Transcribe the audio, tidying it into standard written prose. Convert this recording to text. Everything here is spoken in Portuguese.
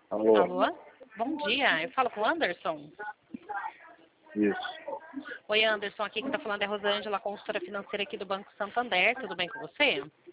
Alô? Alô? Bom dia, eu falo com o Anderson. Isso. Oi, Anderson, aqui quem está falando é a Rosângela, consultora financeira aqui do Banco Santander. Tudo bem com você?